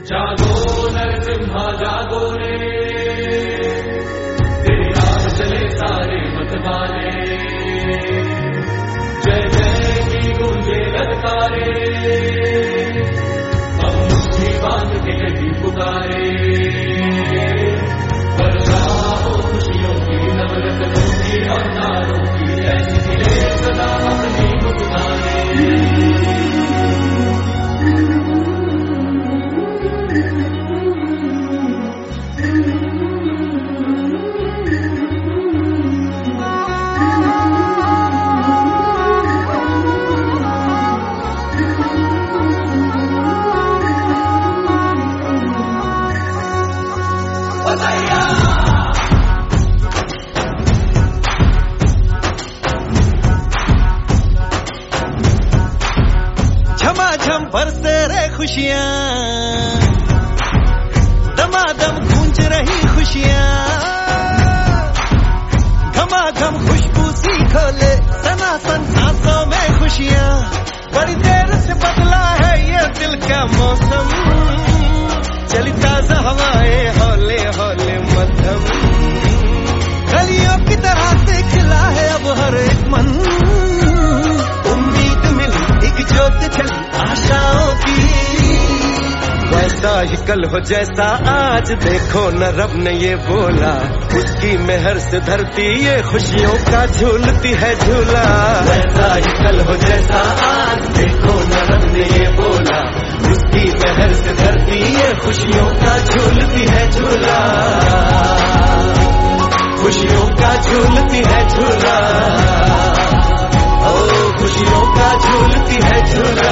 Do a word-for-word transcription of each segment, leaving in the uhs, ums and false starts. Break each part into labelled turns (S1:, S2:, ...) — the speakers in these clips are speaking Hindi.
S1: जागो नरसिम्हा जागो रे, तेरी राह चले सारे मतवाले, जय जय की गूंजे ललकारे, हम मुट्ठी बांध के यही पुकारे, बरसाओ खुशियों की नवरत्नों की और नारों की, ऐसी खिले सदा अपनी मुस्काने।
S2: झमाझम बरसे रे खुशियाँ, दमादम गूंज रही खुशियाँ, घमाघम खुशबू सी खोले सनातन सांसों में खुशियाँ। बड़ी देर से बदला है ये दिल का मौसम, चली ताजा हवाएं हौले हौले मध्यम, गलियों की तरह से खिला है अब हर एक मन, उम्मीद मिली एक ज्योत चली आशाओं की। वैसा ही कल हो जैसा आज, देखो न रब ने ये बोला, उसकी मेहर से धरती ये खुशियों का झूलती है झूला। वैसा ही कल हो जैसा आज, देखो न रब ने ये बोला, उसकी मेहर से धरती ये खुशियों का झूलती है झूला, खुशियों का झूलती है झूला, ओ खुशियों का झूलती है झूला।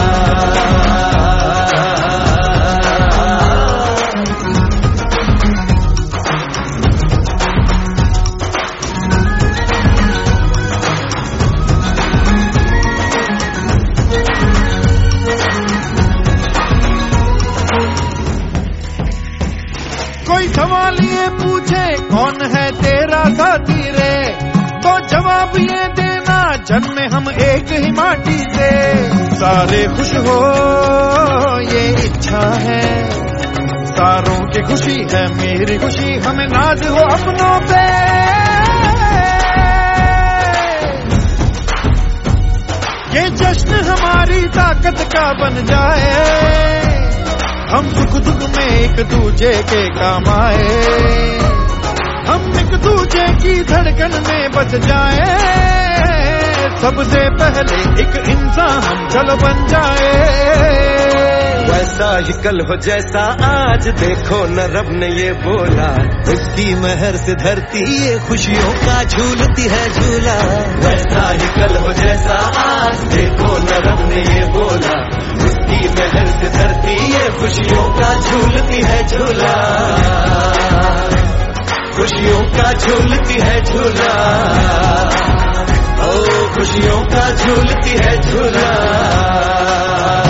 S3: कोई सवाल ये पूछे कौन है तेरा साथी रे, तो जवाब ये देना जन्मे हम एक ही माटी से। सारे खुश हो ये इच्छा है, सारों की खुशी है मेरी खुशी, हमें नाज हो अपनों पे। ये जश्न हमारी ताकत का बन जाए, हम सुख दुख में एक दूजे के काम आए, हम एक दूजे की धड़कन में बच जाए, सबसे पहले एक इंसान हम चलो बन जाए।
S2: वैसा ही कल हो जैसा आज, देखो न रब ने ये बोला, उसकी मेहर से धरती ये खुशियों का झूलती है झूला। वैसा ही कल हो जैसा आज, देखो न रब ने ये बोला, उसकी मेहर से धरती ये खुशियों का झूलती है झूला, खुशियों का झूलती है झूला, ओ खुशियों का झूलती है झूला।